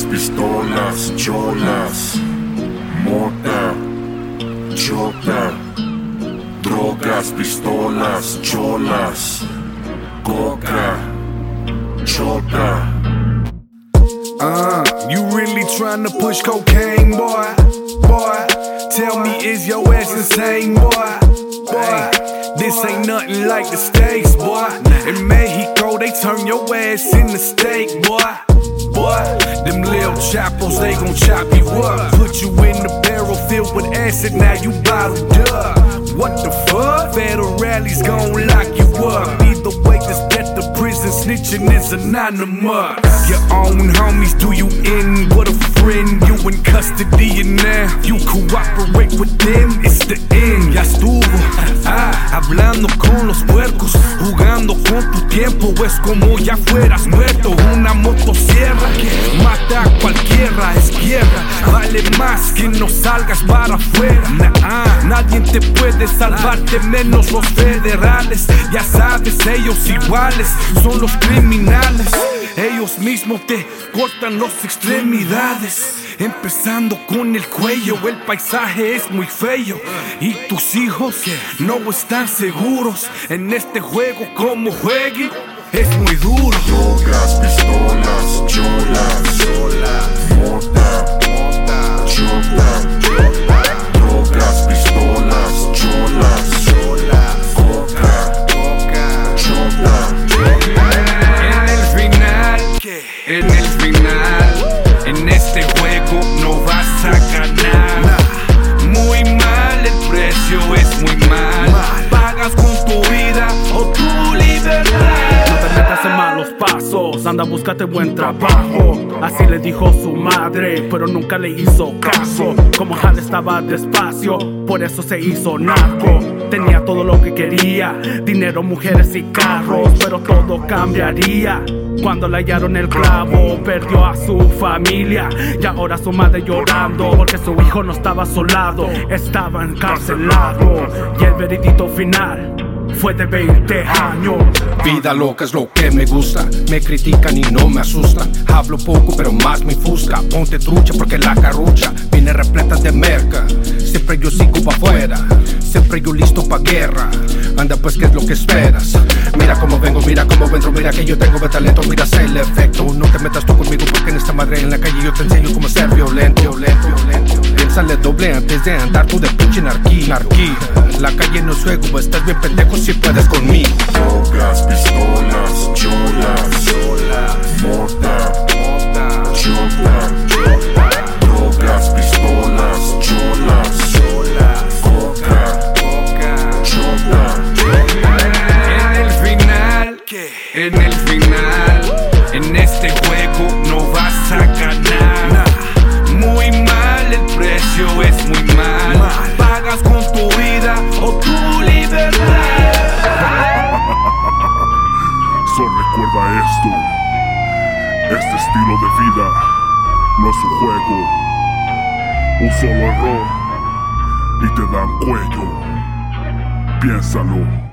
pistolas, cholas, mota, chota, drogas, pistolas, cholas, coca, chota. You really tryna push cocaine, boy? Boy, tell me, is your ass insane, boy? Boy, this ain't nothing like the States, boy. In Mexico, they turn your ass into steak, boy. Boy, them little chapos, they gon' chop you up. Put you in the barrel filled with acid, now you bottled up. What the fuck? Federales gon' lock you up. Either way, just get the prison, snitching is anonymous. Your own homies do you in, what a friend. You in custody and now you cooperate with them, it's the end. Ya estuvo, hablando con los puercos, jugando con tu tiempo. Es como ya fueras muerto. Una motosierra que mata a cualquiera, es guerra. Vale más que no salgas para afuera. Nadie te puede salvarte menos los federales. Ya sabes, ellos iguales son los criminales. Ellos mismos te cortan las extremidades, empezando con el cuello. El paisaje es muy feo y tus hijos no están seguros en este juego. Como jueguen es muy duro. Drogas, pistolas, cholas, mota, chota, drogas, pistolas, cholas, coca, chota. En el final, en este juego no vas a ganar. Muy mal, el precio es muy mal. Pagas con tu vida o tu libertad. No te metas en malos pasos, anda, búscate buen trabajo. Así le dijo su madre, pero nunca le hizo caso. Como Hal estaba despacio, por eso se hizo narco. Tenía todo lo que quería, dinero, mujeres y carros. Pero todo cambiaría cuando le hallaron el clavo. Perdió a su familia y ahora su madre llorando, porque su hijo no estaba a su lado, estaba encarcelado. Y el veredicto final fue de 20 años. Vida loca es lo que me gusta. Me critican y no me asustan. Hablo poco pero más me fusca. Ponte trucha porque la carrucha viene repleta de merca. Siempre yo sigo pa' afuera, siempre yo listo pa' guerra. Anda pues, ¿qué es lo que esperas? Mira cómo vengo, mira cómo entro. Mira que yo tengo de talento, mira sé el efecto. No te metas tú conmigo porque en esta madre en la calle yo te enseño cómo ser violento. Piénsale doble antes de andar tú de pinche narquía. La calle no es juego, estás bien pendejo si puedes conmigo. Drogas, pistolas, cholas, mota, chota, drogas, pistolas, cholas, coca, chota. En el final, en este juego no vas a ganar. Muy mal, el precio es muy mal. Pagas con tu vida o tu libertad. Solo recuerda esto: este estilo de vida no es un juego. Un solo error y te dan cuello. Piénsalo.